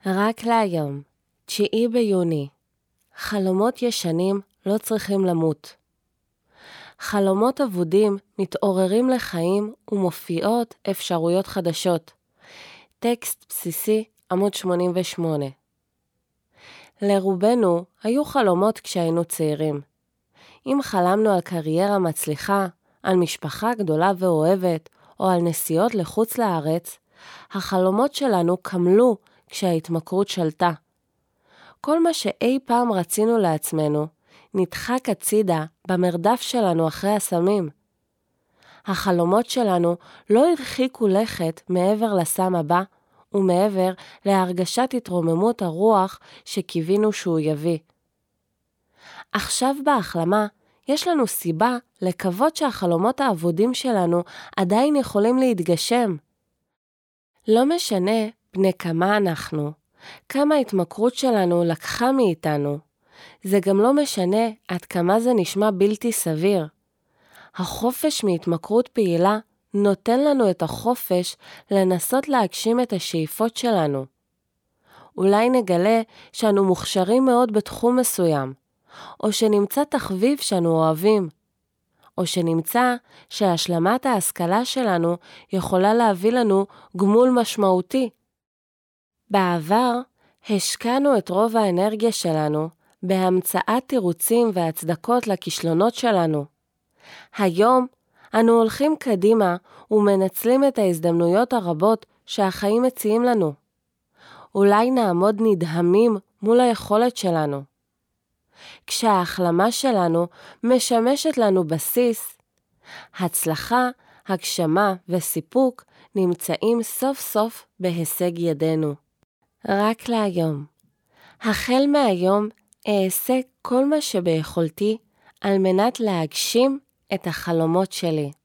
רק להיום, 9 ביוני. חלומות ישנים לא צריכים למות. חלומות אבודים מתעוררים לחיים ומופיעות אפשרויות חדשות. טקסט בסיסי, עמוד 88. לרובנו היו חלומות כשהיינו צעירים. אם חלמנו על קריירה מצליחה, על משפחה גדולה ואוהבת, או על נסיעות לחוץ לארץ, החלומות שלנו קמלו כשההתמכרות שלטה. כל מה שאי פעם רצינו לעצמנו, נדחק הצידה במרדף שלנו אחרי הסמים. החלומות שלנו לא הרחיקו לכת מעבר לסם הבא, ומעבר להרגשת התרוממות הרוח שקיווינו שהוא יביא. עכשיו בהחלמה, יש לנו סיבה לקוות שהחלומות האבודים שלנו עדיין יכולים להתגשם. לא משנה בני כמה אנחנו, כמה ההתמכרות שלנו לקחה מאיתנו. זה גם לא משנה עד כמה זה נשמע בלתי סביר. החופש מהתמכרות פעילה נותן לנו את החופש לנסות להגשים את השאיפות שלנו. אולי נגלה שאנו מוכשרים מאוד בתחום מסוים, או שנמצא תחביב שאנו אוהבים, או שנמצא שהשלמת ההשכלה שלנו יכולה להביא לנו גמול משמעותי. בעבר השקענו את רוב האנרגיה שלנו בהמצאת תירוצים והצדקות לכישלונות שלנו. היום אנו הולכים קדימה ומנצלים את ההזדמנויות הרבות שהחיים מציעים לנו. אולי נעמוד נדהמים מול היכולת שלנו. כשההחלמה שלנו משמשת לנו בסיס, הצלחה, הגשמה וסיפוק נמצאים סוף סוף בהישג ידינו. רק להיום. החל מהיום אעשה כל מה שביכולתי על מנת להגשים את החלומות שלי.